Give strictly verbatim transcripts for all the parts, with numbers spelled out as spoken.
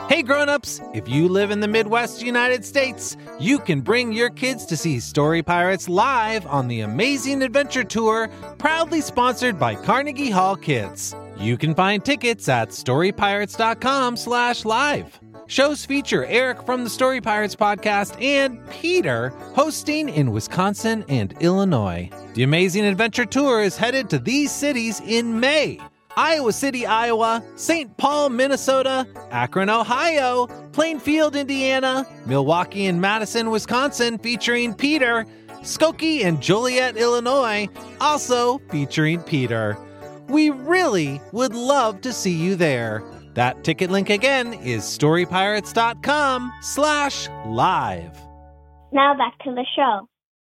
Hey grown-ups, if you live in the Midwest United States, you can bring your kids to see Story Pirates live on the Amazing Adventure Tour, proudly sponsored by Carnegie Hall Kids. You can find tickets at storypirates.com slash live. Shows feature Eric from the Story Pirates podcast and Peter hosting in Wisconsin and Illinois. The Amazing Adventure Tour is headed to these cities in May: Iowa City, Iowa, Saint Paul, Minnesota, Akron, Ohio, Plainfield, Indiana, Milwaukee and Madison, Wisconsin, featuring Peter, Skokie and Joliet, Illinois, also featuring Peter. We really would love to see you there. That ticket link again is storypirates.com slash live. Now back to the show.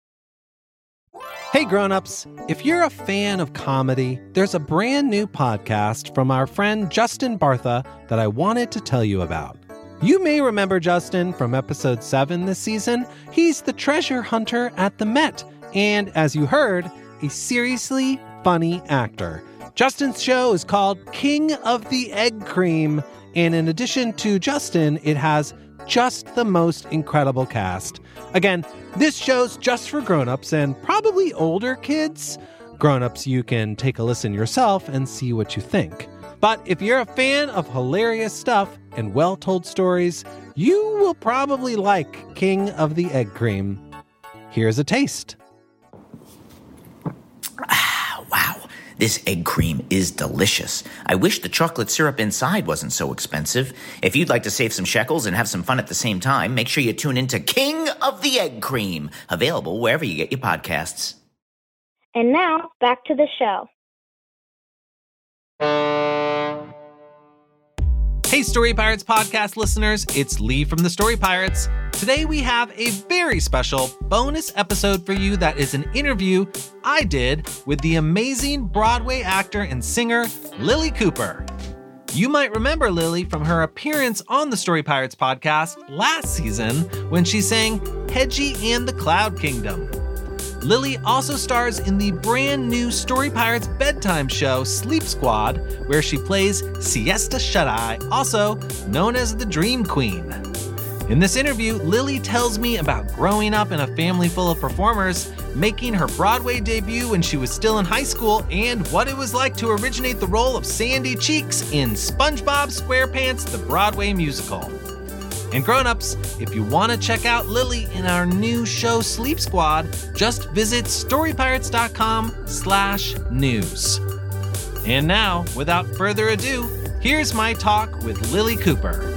Hey grown-ups, if you're a fan of comedy, there's a brand new podcast from our friend Justin Bartha that I wanted to tell you about. You may remember Justin from episode seven this season. He's the treasure hunter at the Met, and as you heard, a seriously funny actor. Justin's show is called King of the Egg Cream, and in addition to Justin, it has just the most incredible cast. Again, this show's just for grown-ups and probably older kids. Grown-ups, you can take a listen yourself and see what you think. But if you're a fan of hilarious stuff and well-told stories, you will probably like King of the Egg Cream. Here's a taste. Wow, this egg cream is delicious. I wish the chocolate syrup inside wasn't so expensive. If you'd like to save some shekels and have some fun at the same time, make sure you tune into King of the Egg Cream, available wherever you get your podcasts. And now, back to the show. Hey Story Pirates podcast listeners, it's Lee from the Story Pirates. Today we have a very special bonus episode for you that is an interview I did with the amazing Broadway actor and singer Lilli Cooper. You might remember Lilli from her appearance on the Story Pirates podcast last season when she sang Hedgie and the Cloud Kingdom. Lilli also stars in the brand new Story Pirates bedtime show Sleep Squad, where she plays Siesta Shut-Eye, also known as the Dream Queen. In this interview, Lilli tells me about growing up in a family full of performers, making her Broadway debut when she was still in high school, and what it was like to originate the role of Sandy Cheeks in SpongeBob SquarePants, the Broadway musical. And grown-ups, if you want to check out Lilli in our new show Sleep Squad, just visit storypirates.com slash news. And now, without further ado, here's my talk with Lilli Cooper.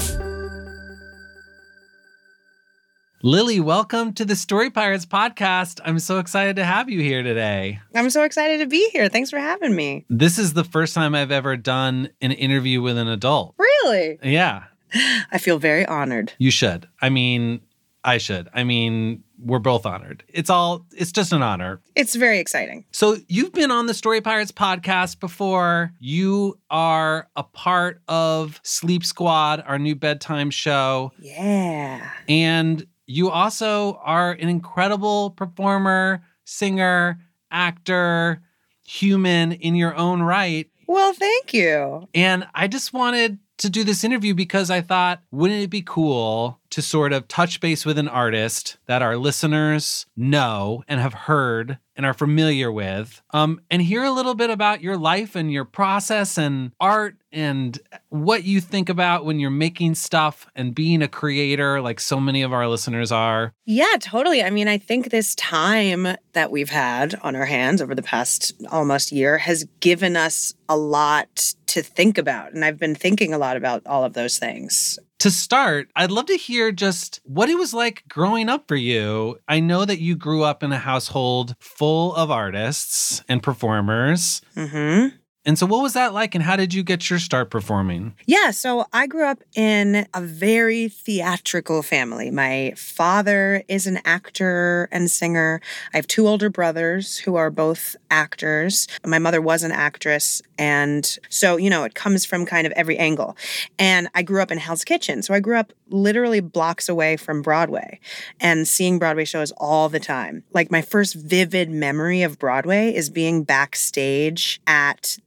Lilli, welcome to the Story Pirates podcast. I'm so excited to have you here today. I'm so excited to be here. Thanks for having me. This is the first time I've ever done an interview with an adult. Really? Yeah. I feel very honored. You should. I mean, I should. I mean, we're both honored. It's all, it's just an honor. It's very exciting. So you've been on the Story Pirates podcast before. You are a part of Sleep Squad, our new bedtime show. Yeah. And you also are an incredible performer, singer, actor, human in your own right. Well, thank you. And I just wanted to do this interview because I thought, wouldn't it be cool to sort of touch base with an artist that our listeners know and have heard and are familiar with, um, and hear a little bit about your life and your process and art and what you think about when you're making stuff and being a creator like so many of our listeners are. Yeah, totally. I mean, I think this time that we've had on our hands over the past almost year has given us a lot to think about. And I've been thinking a lot about all of those things. To start, I'd love to hear just what it was like growing up for you. I know that you grew up in a household full of artists and performers. Mm-hmm. And so what was that like, and how did you get your start performing? Yeah, so I grew up in a very theatrical family. My father is an actor and singer. I have two older brothers who are both actors. My mother was an actress. And so, you know, it comes from kind of every angle. And I grew up in Hell's Kitchen. So I grew up literally blocks away from Broadway and seeing Broadway shows all the time. Like my first vivid memory of Broadway is being backstage at the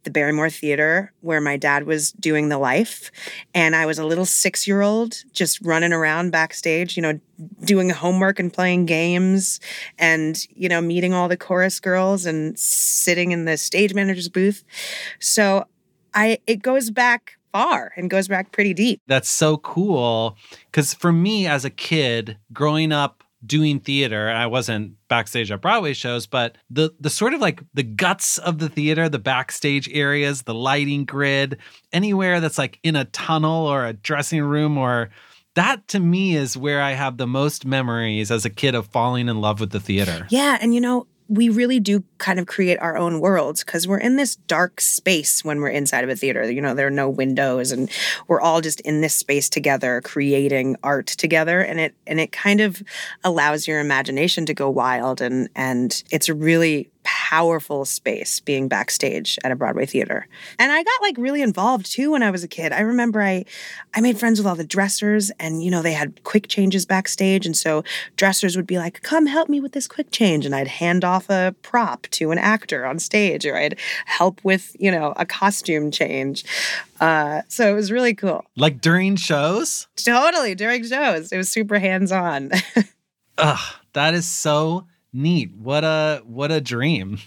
the Barrymore Theater where my dad was doing the Life. And I was a little six-year-old just running around backstage, you know, doing homework and playing games and, you know, meeting all the chorus girls and sitting in the stage manager's booth. So I it goes back far and goes back pretty deep. That's so cool. Because for me as a kid, growing up doing theater, I wasn't backstage at Broadway shows, but the the sort of like the guts of the theater, the backstage areas, the lighting grid, anywhere that's like in a tunnel or a dressing room, or that to me is where I have the most memories as a kid of falling in love with the theater. Yeah. And you know, we really do kind of create our own worlds because we're in this dark space when we're inside of a theater. You know, there are no windows and we're all just in this space together, creating art together. And it and it kind of allows your imagination to go wild. And, and it's a really powerful space being backstage at a Broadway theater. And I got like really involved too when I was a kid. I remember I I made friends with all the dressers and, you know, they had quick changes backstage. And so dressers would be like, come help me with this quick change. And I'd hand off a prop to an actor on stage, or I'd help with, you know, a costume change. Uh, so it was really cool. Like during shows? Totally, during shows. It was super hands-on. Ugh, that is so neat. What a what a dream.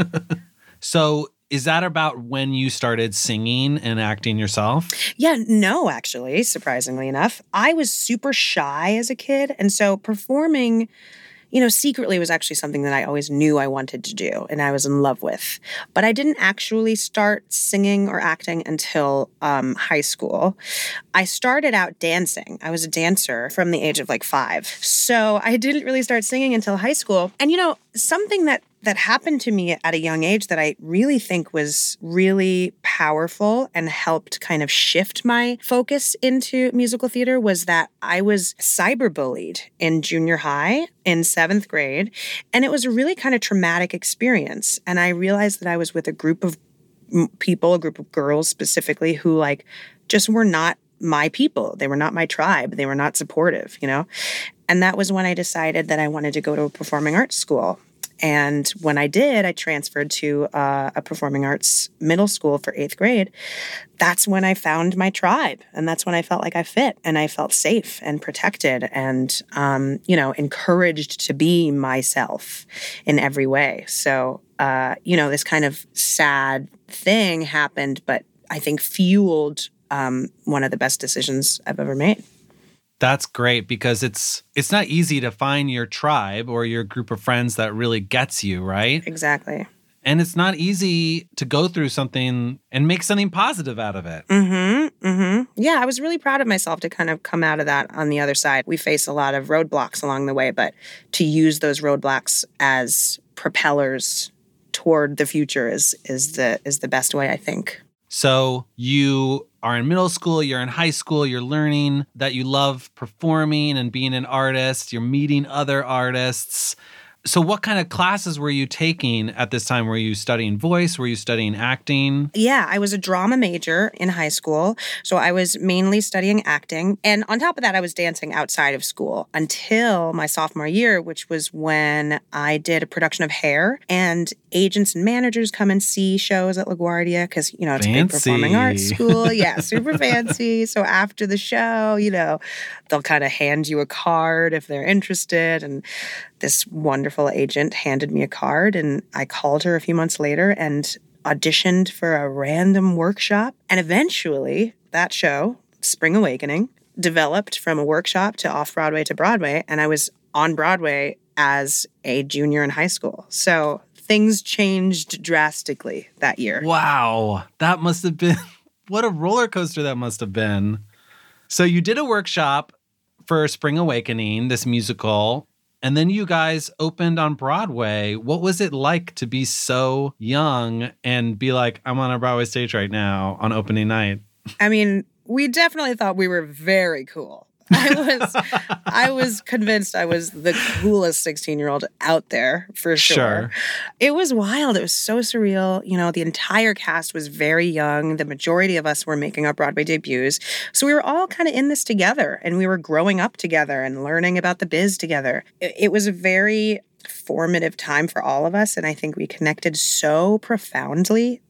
So is that about when you started singing and acting yourself? Yeah, no, actually, surprisingly enough. I was super shy as a kid. And so performing, you know, secretly was actually something that I always knew I wanted to do and I was in love with. But I didn't actually start singing or acting until um, high school. I started out dancing. I was a dancer from the age of like five. So I didn't really start singing until high school. And, you know, something that that happened to me at a young age that I really think was really powerful and helped kind of shift my focus into musical theater was that I was cyberbullied in junior high in seventh grade. And it was a really kind of traumatic experience. And I realized that I was with a group of people, a group of girls specifically, who like just were not my people. They were not my tribe. They were not supportive, you know? And that was when I decided that I wanted to go to a performing arts school. And when I did, I transferred to uh, a performing arts middle school for eighth grade. That's when I found my tribe. And that's when I felt like I fit and I felt safe and protected and, um, you know, encouraged to be myself in every way. So, uh, you know, this kind of sad thing happened, but I think fueled um, one of the best decisions I've ever made. That's great because it's it's not easy to find your tribe or your group of friends that really gets you, right? Exactly. And it's not easy to go through something and make something positive out of it. Mm-hmm. Mm-hmm. Yeah, I was really proud of myself to kind of come out of that on the other side. We face a lot of roadblocks along the way, but to use those roadblocks as propellers toward the future is is the is the best way, I think. So you are in middle school, you're in high school, you're learning that you love performing and being an artist, you're meeting other artists. So what kind of classes were you taking at this time? Were you studying voice? Were you studying acting? Yeah, I was a drama major in high school. So I was mainly studying acting. And on top of that, I was dancing outside of school until my sophomore year, which was when I did a production of Hair. And agents and managers come and see shows at LaGuardia because, you know, it's fancy. a big performing arts school. Yeah, super fancy. So after the show, you know, they'll kind of hand you a card if they're interested. And this wonderful agent handed me a card, and I called her a few months later and auditioned for a random workshop. And eventually, that show, Spring Awakening, developed from a workshop to off-Broadway to Broadway, and I was on Broadway as a junior in high school. So things changed drastically that year. Wow, that must have been, what a roller coaster that must have been. So you did a workshop for Spring Awakening, this musical, and then you guys opened on Broadway. What was it like to be so young and be like, I'm on a Broadway stage right now on opening night? I mean, we definitely thought we were very cool. I was I was convinced I was the coolest sixteen-year-old out there, for sure. Sure. It was wild. It was so surreal. You know, the entire cast was very young. The majority of us were making our Broadway debuts. So we were all kind of in this together, and we were growing up together and learning about the biz together. It, it was a very formative time for all of us, and I think we connected so profoundly that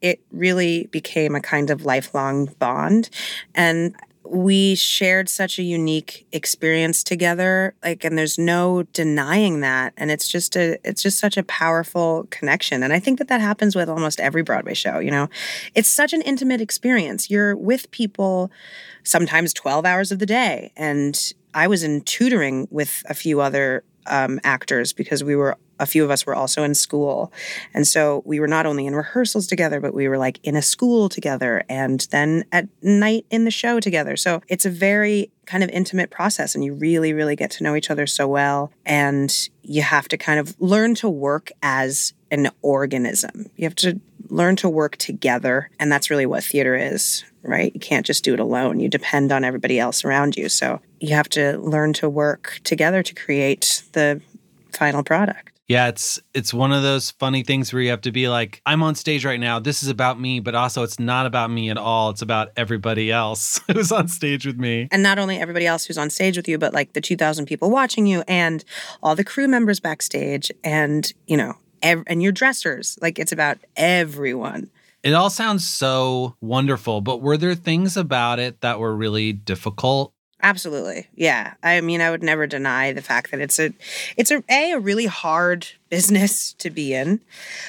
it really became a kind of lifelong bond. And we shared such a unique experience together, like, and there's no denying that. And it's just a, it's just such a powerful connection. And I think that that happens with almost every Broadway show, you know, it's such an intimate experience. You're with people sometimes twelve hours of the day. And I was in tutoring with a few other um, actors because we were a few of us were also in school. And so we were not only in rehearsals together, but we were like in a school together and then at night in the show together. So it's a very kind of intimate process and you really, really get to know each other so well. And you have to kind of learn to work as an organism. You have to learn to work together. And that's really what theater is, right? You can't just do it alone. You depend on everybody else around you. So you have to learn to work together to create the final product. Yeah, it's it's one of those funny things where you have to be like, I'm on stage right now. This is about me, but also it's not about me at all. It's about everybody else who's on stage with me. And not only everybody else who's on stage with you, but like the two thousand people watching you and all the crew members backstage and, you know, ev- and your dressers. Like it's about everyone. It all sounds so wonderful, but were there things about it that were really difficult? Absolutely. Yeah. I mean, I would never deny the fact that it's a, it's a, a, a really hard business to be in.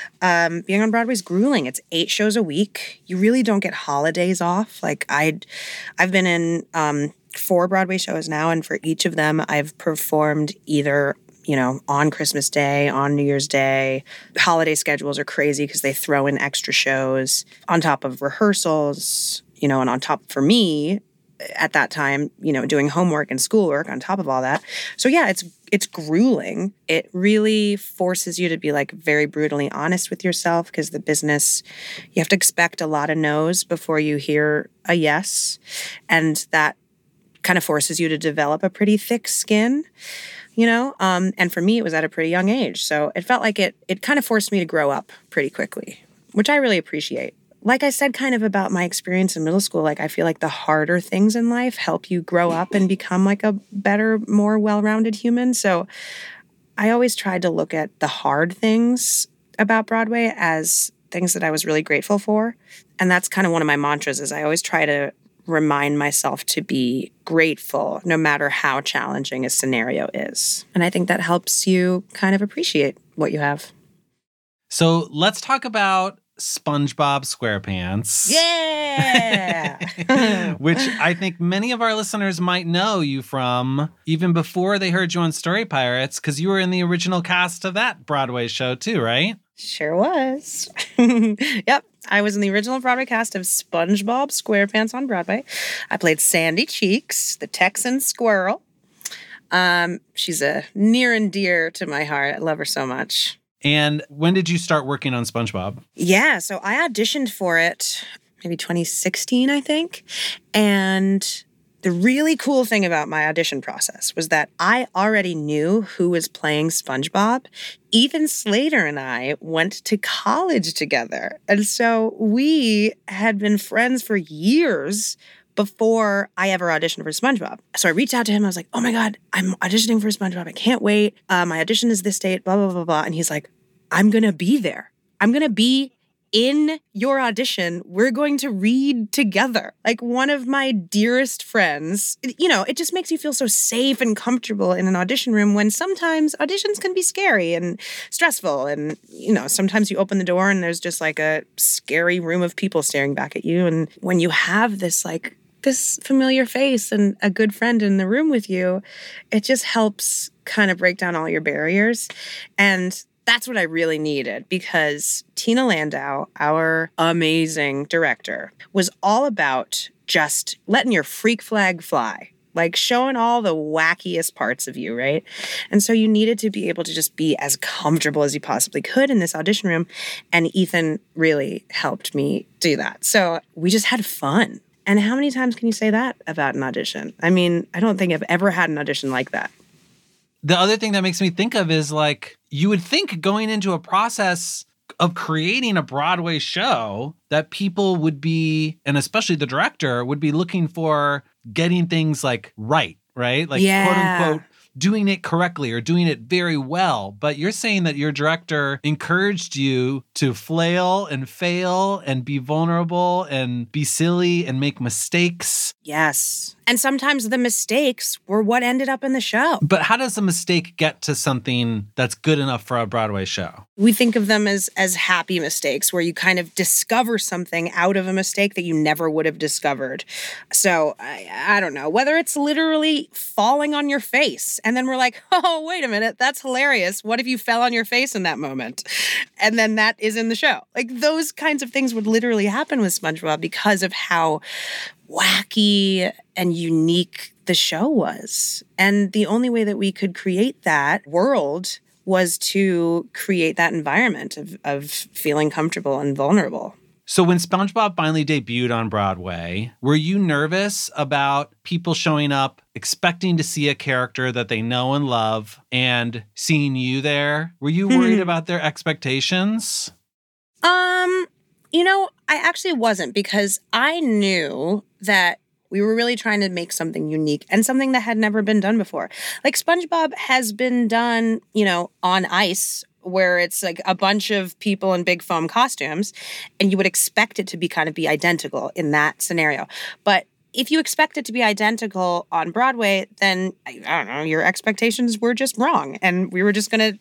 Um, being on Broadway is grueling. It's eight shows a week. You really don't get holidays off. Like I'd, I've been in um, four Broadway shows now, and for each of them, I've performed either, you know, on Christmas Day, on New Year's Day. Holiday schedules are crazy because they throw in extra shows on top of rehearsals, you know, and on top for me, at that time, you know, doing homework and schoolwork on top of all that. So yeah, it's it's grueling. It really forces you to be like very brutally honest with yourself because the business, you have to expect a lot of no's before you hear a yes. And that kind of forces you to develop a pretty thick skin, you know? Um, and for me, it was at a pretty young age. So it felt like it it kind of forced me to grow up pretty quickly, which I really appreciate. Like I said, kind of about my experience in middle school, like I feel like the harder things in life help you grow up and become like a better, more well-rounded human. So I always tried to look at the hard things about Broadway as things that I was really grateful for. And that's kind of one of my mantras is I always try to remind myself to be grateful no matter how challenging a scenario is. And I think that helps you kind of appreciate what you have. So let's talk about SpongeBob SquarePants. Yeah! Which I think many of our listeners might know you from even before they heard you on Story Pirates, because you were in the original cast of that Broadway show too, right? Sure was. Yep. I was in the original Broadway cast of SpongeBob SquarePants on Broadway. I played Sandy Cheeks, the Texan squirrel. Um, she's a near and dear to my heart. I love her so much. And when did you start working on SpongeBob? Yeah, so I auditioned for it maybe twenty sixteen, I think. And the really cool thing about my audition process was that I already knew who was playing SpongeBob. Ethan Slater and I went to college together. And so we had been friends for years before I ever auditioned for SpongeBob. So I reached out to him. I was like, oh my God, I'm auditioning for SpongeBob. I can't wait. Uh, my audition is this date, blah, blah, blah, blah. And he's like, I'm going to be there. I'm going to be in your audition. We're going to read together. Like one of my dearest friends. You know, it just makes you feel so safe and comfortable in an audition room when sometimes auditions can be scary and stressful. And, you know, sometimes you open the door and there's just like a scary room of people staring back at you. And when you have this like this familiar face and a good friend in the room with you, it just helps kind of break down all your barriers. And that's what I really needed because Tina Landau, our amazing director, was all about just letting your freak flag fly, like showing all the wackiest parts of you, right? And so you needed to be able to just be as comfortable as you possibly could in this audition room. And Ethan really helped me do that. So we just had fun. And how many times can you say that about an audition? I mean, I don't think I've ever had an audition like that. The other thing that makes me think of is like, you would think going into a process of creating a Broadway show that people would be, and especially the director, would be looking for getting things like right, right? Like yeah. quote unquote, doing it correctly or doing it very well. But you're saying that your director encouraged you to flail and fail and be vulnerable and be silly and make mistakes. Yes. And sometimes the mistakes were what ended up in the show. But how does a mistake get to something that's good enough for a Broadway show? We think of them as as happy mistakes where you kind of discover something out of a mistake that you never would have discovered. So I, I don't know, whether it's literally falling on your face and then we're like, oh, wait a minute, that's hilarious. What if you fell on your face in that moment? And then that is in the show. Like those kinds of things would literally happen with SpongeBob because of how wacky and unique the show was. And the only way that we could create that world was to create that environment of, of feeling comfortable and vulnerable. So when SpongeBob finally debuted on Broadway, were you nervous about people showing up expecting to see a character that they know and love and seeing you there? Were you worried about their expectations? Um, you know, I actually wasn't, because I knew that we were really trying to make something unique and something that had never been done before. Like SpongeBob has been done, you know, on ice, where it's like a bunch of people in big foam costumes, and you would expect it to be kind of be identical in that scenario. But if you expect it to be identical on Broadway, then I don't know, your expectations were just wrong, and we were just gonna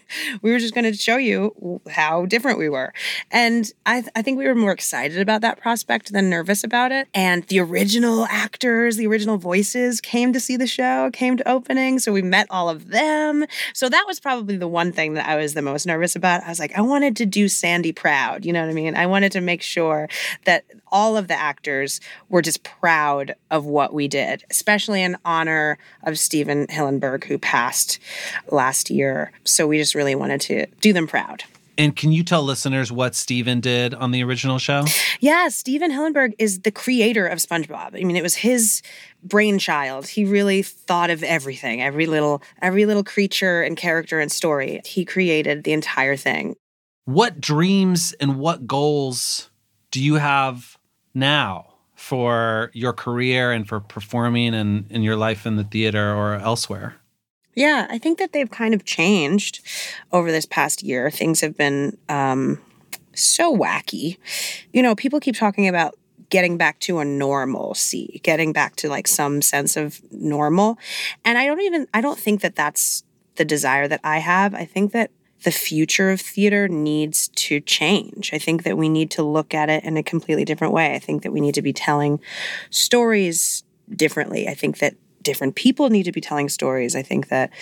we were just gonna show you how different we were. And I, th- I think we were more excited about that prospect than nervous about it. And the original actors, the original voices, came to see the show, came to opening, so we met all of them. So that was probably the one thing that I was the most nervous about. I was like, I wanted to do Sandy proud. You know what I mean? I wanted to make sure that all of the actors were just proud of what we did, especially in honor of Stephen Hillenburg, who passed last year. So we just really wanted to do them proud. And can you tell listeners what Stephen did on the original show? Yeah, Stephen Hillenburg is the creator of SpongeBob. I mean, it was his brainchild. He really thought of everything, every little, every little creature and character and story. He created the entire thing. What dreams and what goals do you have now for your career and for performing and in your life in the theater or elsewhere? Yeah, I think that they've kind of changed over this past year. Things have been um, so wacky. You know, people keep talking about getting back to a normalcy, getting back to like some sense of normal. And I don't even, I don't think that that's the desire that I have. I think that the future of theater needs to change. I think that we need to look at it in a completely different way. I think that we need to be telling stories differently. I think that different people need to be telling stories. I think that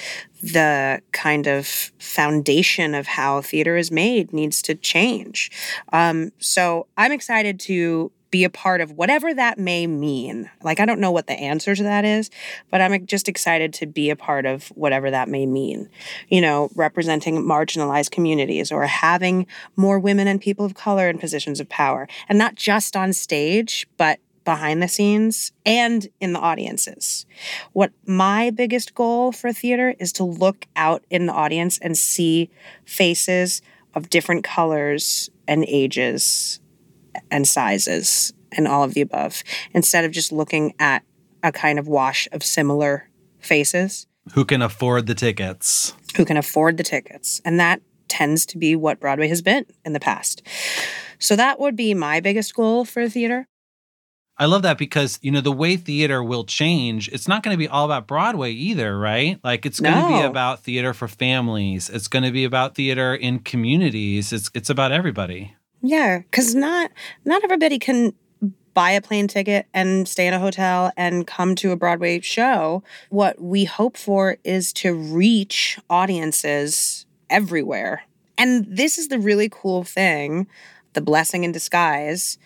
the kind of foundation of how theater is made needs to change. Um, so I'm excited to be a part of whatever that may mean. Like, I don't know what the answer to that is, but I'm just excited to be a part of whatever that may mean. You know, representing marginalized communities or having more women and people of color in positions of power. And not just on stage, but behind the scenes and in the audiences. What my biggest goal for theater is to look out in the audience and see faces of different colors and ages and sizes and all of the above, instead of just looking at a kind of wash of similar faces. Who can afford the tickets. Who can afford the tickets. And that tends to be what Broadway has been in the past. So that would be my biggest goal for theater. I love that because, you know, the way theater will change, it's not going to be all about Broadway either, right? Like, it's going to No. be about theater for families. It's going to be about theater in communities. It's it's about everybody. Yeah, because not not everybody can buy a plane ticket and stay in a hotel and come to a Broadway show. What we hope for is to reach audiences everywhere. And this is the really cool thing, the blessing in disguise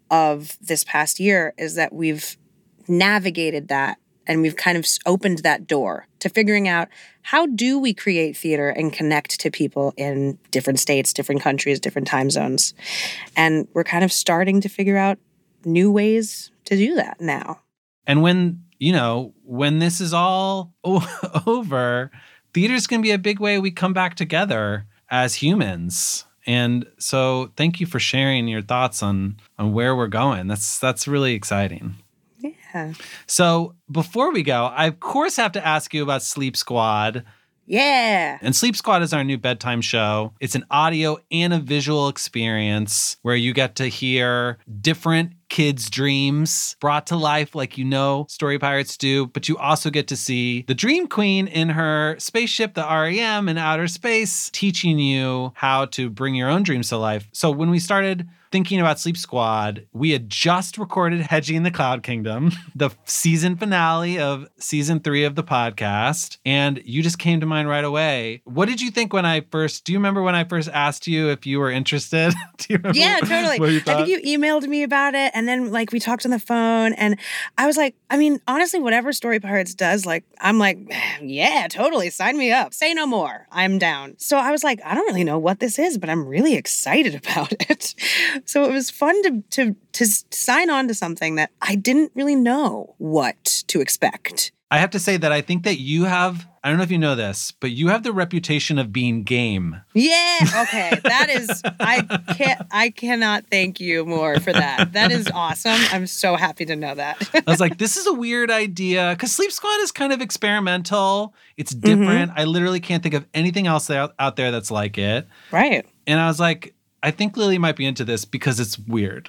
of this past year, is that we've navigated that and we've kind of opened that door to figuring out, how do we create theater and connect to people in different states, different countries, different time zones? And we're kind of starting to figure out new ways to do that now. And when, you know, when this is all o- over, theater's going to be a big way we come back together as humans. And so thank you for sharing your thoughts on on where we're going. That's that's really exciting. Yeah. So before we go, I of course have to ask you about Sleep Squad. Yeah. And Sleep Squad is our new bedtime show. It's an audio and a visual experience where you get to hear different kids' dreams brought to life like you know Story Pirates do, but you also get to see the Dream Queen in her spaceship, the R E M, in outer space, teaching you how to bring your own dreams to life. So when we started thinking about Sleep Squad, we had just recorded Hedging the Cloud Kingdom, the season finale of season three of the podcast, and you just came to mind right away. What did you think when I first, do you remember when I first asked you if you were interested? Do you remember Yeah, what, totally. what you I thought? think you emailed me about it, and then like we talked on the phone, and I was like, I mean, honestly, whatever Story Pirates does, like, I'm like, yeah, totally, sign me up. Say no more. I'm down. So I was like, I don't really know what this is, but I'm really excited about it. So it was fun to to to sign on to something that I didn't really know what to expect. I have to say that I think that you have, I don't know if you know this, but you have the reputation of being game. Yeah. Okay. That is, I can't, I cannot thank you more for that. That is awesome. I'm so happy to know that. I was like, this is a weird idea because Sleep Squad is kind of experimental. It's different. Mm-hmm. I literally can't think of anything else out, out there that's like it. Right. And I was like, I think Lily might be into this because it's weird.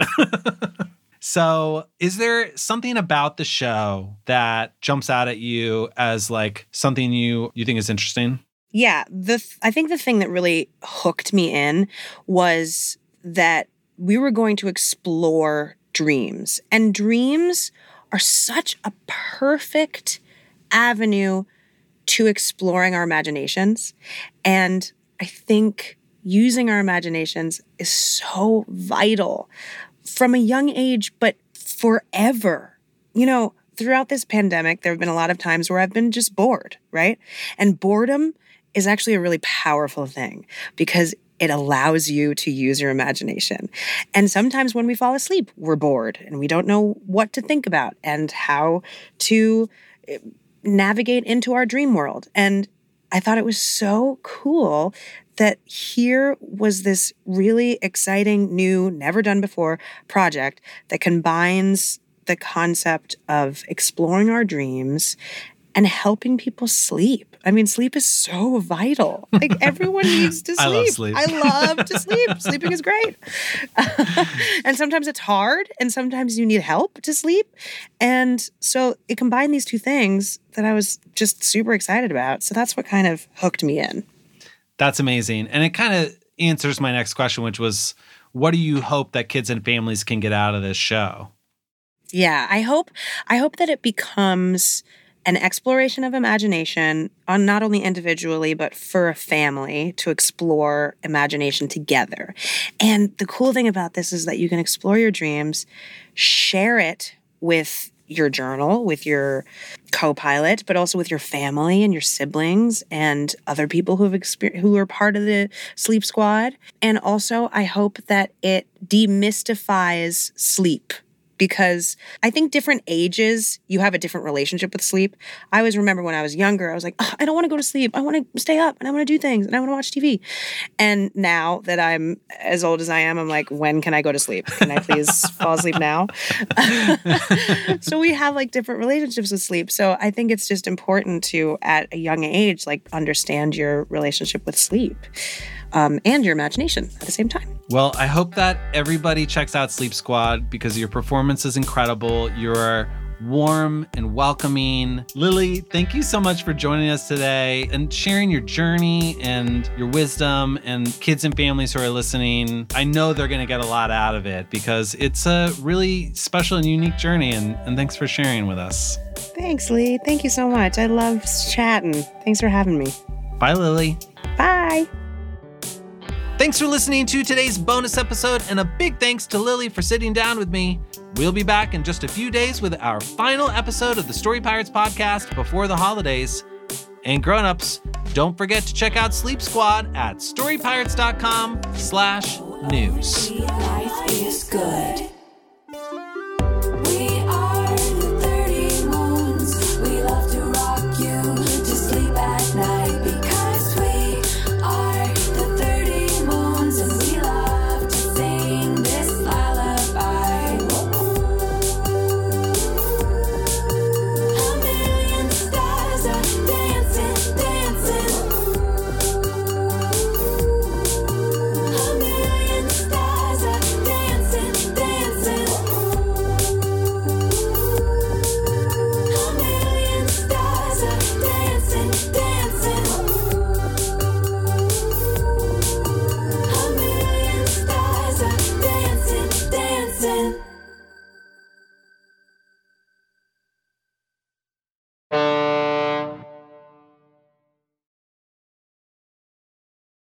So is there something about the show that jumps out at you as like something you, you think is interesting? Yeah. The th- I think the thing that really hooked me in was that we were going to explore dreams. And dreams are such a perfect avenue to exploring our imaginations. And I think using our imaginations is so vital from a young age, but forever. You know, throughout this pandemic, there have been a lot of times where I've been just bored, right? And boredom is actually a really powerful thing because it allows you to use your imagination. And sometimes when we fall asleep, we're bored and we don't know what to think about and how to navigate into our dream world. And I thought it was so cool that here was this really exciting, new, never done before project that combines the concept of exploring our dreams and helping people sleep. I mean, sleep is so vital. Like, everyone needs to sleep. I love sleep. I love to sleep. Sleeping is great. And sometimes it's hard, and sometimes you need help to sleep. And so it combined these two things that I was just super excited about. So that's what kind of hooked me in. That's amazing. And it kind of answers my next question, which was, what do you hope that kids and families can get out of this show? Yeah, I hope I hope that it becomes an exploration of imagination on not only individually, but for a family to explore imagination together. And the cool thing about this is that you can explore your dreams, share it with your journal, with your co-pilot, but also with your family and your siblings and other people who have exper- who are part of the Sleep Squad. And also, I hope that it demystifies sleep. Because I think different ages, you have a different relationship with sleep. I always remember when I was younger, I was like, oh, I don't want to go to sleep. I want to stay up and I want to do things and I want to watch T V. And now that I'm as old as I am, I'm like, when can I go to sleep? Can I please fall asleep now? So we have like different relationships with sleep. So I think it's just important to, at a young age, like understand your relationship with sleep. Um, and your imagination at the same time. Well, I hope that everybody checks out Sleep Squad because your performance is incredible. You're warm and welcoming. Lily, thank you so much for joining us today and sharing your journey and your wisdom, and kids and families who are listening. I know they're going to get a lot out of it because it's a really special and unique journey, and, and thanks for sharing with us. Thanks, Lee. Thank you so much. I love chatting. Thanks for having me. Bye, Lily. Bye. Thanks for listening to today's bonus episode, and a big thanks to Lily for sitting down with me. We'll be back in just a few days with our final episode of the Story Pirates podcast before the holidays. And grown-ups, don't forget to check out Sleep Squad at storypirates.com slash news. Life is good. Listen.